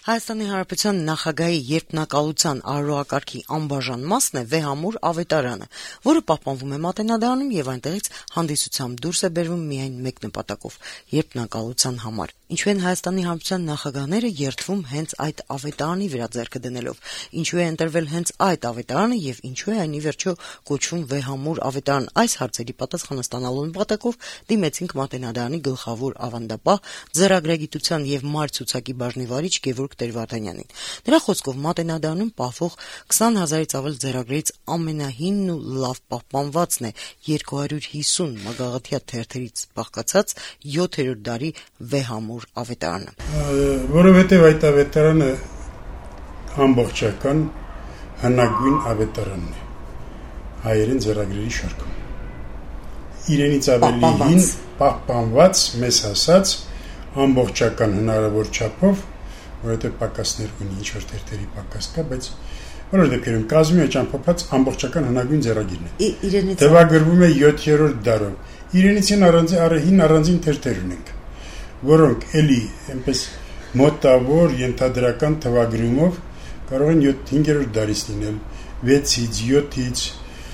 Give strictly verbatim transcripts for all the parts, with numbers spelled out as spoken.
Հայաստանի Հանրապետության նախագահի երդմնակալության արարողակարգի անբաժան մասն է վեհամուր ավետարանը, որը պահպանվում է Մատենադարանում եւ այնտեղից հանդիսությամբ դուրս է բերվում միայն մեկ նպատակով՝ երդմնակալության համար։ Ինչու են Հայաստանի Հանրապետության նախագահները երդվում հենց այդ ավետարանի վրա ձեռքը դնելով, ինչու է ընտրվել հենց այդ ավետարանը եւ ինչու է այն ի վերջո կոչվում վեհամուր ավետարան։ Այս հարցերի պատասխանը ստանալու նպատակով դիմեցինք Մատենադարանի գլխավոր ավանդապահ, ձեռագրագիտության եւ մարզցուցակի բաժնի վարիչ Գևորգ Տեր-Վարդանյանին։ Նրա խոսքով Մատենադարանում պահվող քսան հազարից ավել ձեռագրերից ամենահինն ու լավ պահպանվածն է երկու հարյուր հիսուն մագաղաթյա թերթերից բաղկացած յոթերորդ դարի վեհամուր ավետարանը։ Որովհետև այդ ավետարանը ամբողջական հնագույն ավետարանն է հայերեն ձեռագրերի շարքում։ Իրենից ավելի հին, պահպանված, մեզ հասած, ամբողջական հնարավոր չափով, որովհետև պակասներ ունի, ինչ-որ թերթերի պակաս կա, բայց որոշ դեպքերում կազմում է ճամփոփած ամբողջական հնագույն ձեռագիրն է։ Տևագրվում է յոթերորդ դարով։ Իրենից հին առանձին թերթեր ունենք, որոնք էլի այնպես մոտավոր ենթադրական թվագրումով կարող են հինգերորդ դարից լինել, վեցից, յոթից,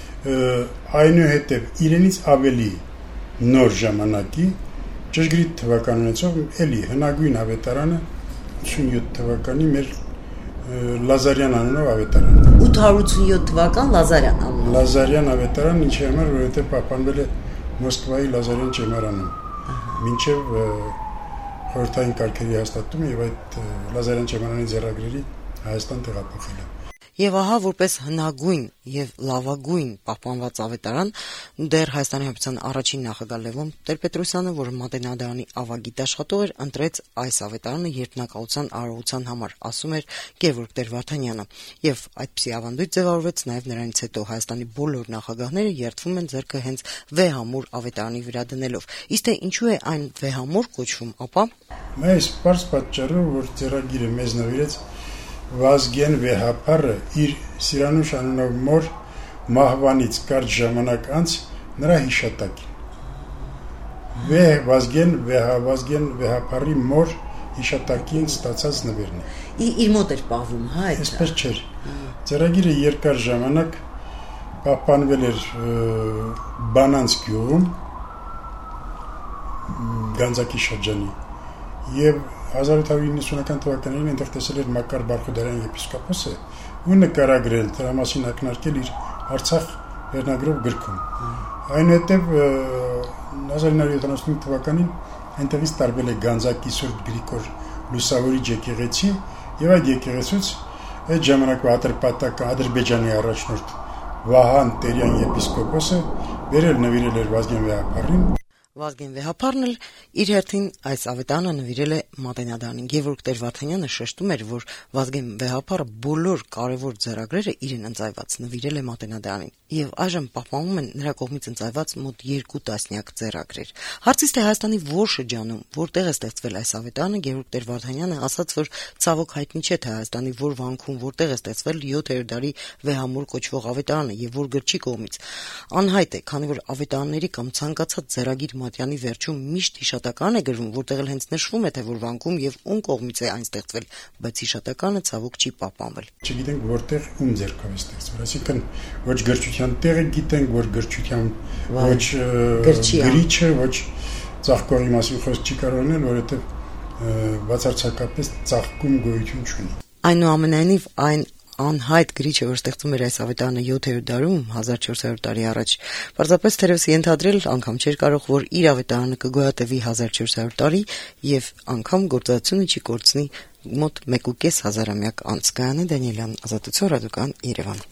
այնուհետև իրենից ավելի նոր ժամանակի ճշգրիտ թվական ունեցող էլի հնագույն ավետարանը ութսունյոթ թվականի մեր Լազարյան անունով ավետարանը։ ութ հարյուր ութսունյոթ թվական Լազարյան անունով։ Լազարյան ավետարան, ինչի համար, որովհետև պահպանվել է Մոսկվայի Լազարյան ճեմարանում։ Մինչև խորհրդային կարգերի հաստատումը եւ այդ Լազարյան ճեմարանի ձեռագրերի Հայաստան տեղափոխելը։ Եվ ահա որպես հնագույն եւ լավագույն պահպանված ավետարան դեռ Հայաստանի Հանրապետության առաջին նախագահ Լևոն Տեր-Պետրոսյանը, որը Մատենադարանի ավագիտ աշխատող էր, ընտրեց այս ավետարանը երդմնակալության արարողության համար, ասում էր Գևորգ Տեր-Վարդանյանը, եւ այդպիսի ավանդույթ ձևավորվեց նաեւ նրանից հետո Հայաստանի բոլոր նախագահները երդվում են ձեռքը հենց վեհամուր ավետարանի վրա դնելով։ Իսկ թե ինչու է այն վեհամուր կոչվում, ապա այս պարզ պատճառով, որ ձեռագիրը մեզ նվիրեց Վազգեն Վեհափարը իր Սիրանուշ անունով մոր մահվանից կարճ ժամանակ անց նրա հիշատակին։ Վեհ Վազգեն Վեհավազգեն Վեհափարի մոր հիշատակին ստացած նվերն է։ Իր մոտ էր պահվում, հա՞ այդ։ Այսպես չէր։ Ձեռագիրը երկար ժամանակ պահպանվել էր Բանանց գյուղում Գանձակի շրջանի եւ հազար ութ հարյուր իննսունական թվականներին այնտեղ տեսել էր Մակար Բարխուդարյան եպիսկոպոսը ու նկարագրել, դրա մասին ակնարկել իր Արցախ վերնագրով գրքում։ Այնուհետև հազար ինը հարյուր յոթանասունհինգ թվականին այնտեղից տարբել է Գանձակի Սուրբ Գրիգոր Լուսավորիչ եկեղեցի եւ այդ եկեղեցուց այդ ժամանակվա Ատրպատակ Ադրբեջանի առաջնորդ Վահան Տերյան եպիսկոպոսը վերել նվիրել էր Վազգեն Վեհափարին։ Վազգեն Վեհափարն էլ իր հերթին այս ավետարանը նվիրել է Մատենադարանին։ Գևորգ Տեր-Վարդանյանը շեշտում էր, որ Վազգեն Վեհափարը բոլոր կարևոր ձեռագրերը իրեն ընծայված նվիրել է Մատենադարանին, եւ այժմ պահպանվում են նրա կողմից ընծայված մոտ երկու տասնյակ ձեռագրեր։ Հարցից թե Հայաստանի որ շրջանում, որտեղ է ստեղծվել այս ավետարանը, Գևորգ Տեր-Վարդանյանը ասաց, որ ցավոք հայտնի չէ, թե Հայաստանի որ վանքում որտեղ է ստեղծվել յոթերորդ դարի վեհամուր կոչվող ավետարանը եւ որ գրչի կողմից։ Անհայտ է, քանի որ ավետարանների կամ ցանկացած ձեռագիր Մատյանի վերջում միշտ հիշատական է գրվում, որտեղ էլ հենց նշվում է, թե որ վանքում եւ ում կողմից է այն ստեղծվել, բայց հիշատականը ցավոք չի պահպանվել։ Չգիտենք որտեղ ում ձեռքով է ստեղծվել, այսինքն ոչ գրչության տեղը գիտենք, որ գրչության ոչ գրիչը, ոչ ծաղկողի մասին խոսք չի կարող լինել, որովհետեւ բացարձակապես ծաղկում գոյություն չունի։ Այնուամենայնիվ այն անհայտ գրիչը, որ ստեղծում էր այս ավետարանը յոթերորդ դարում, հազար չորս հարյուր տարի առաջ, պարզապես թերևս ենթադրել անգամ չէր կարող, որ իր ավետարանը կգոյատևի հազար չորս հարյուր տարի եւ անգամ գործածությունը չի կորցնի մոտ մեկ ու կես հազարամյակ անց։ Գայանե Դանիելյան, Ազատություն ռադիոկան, Երևան։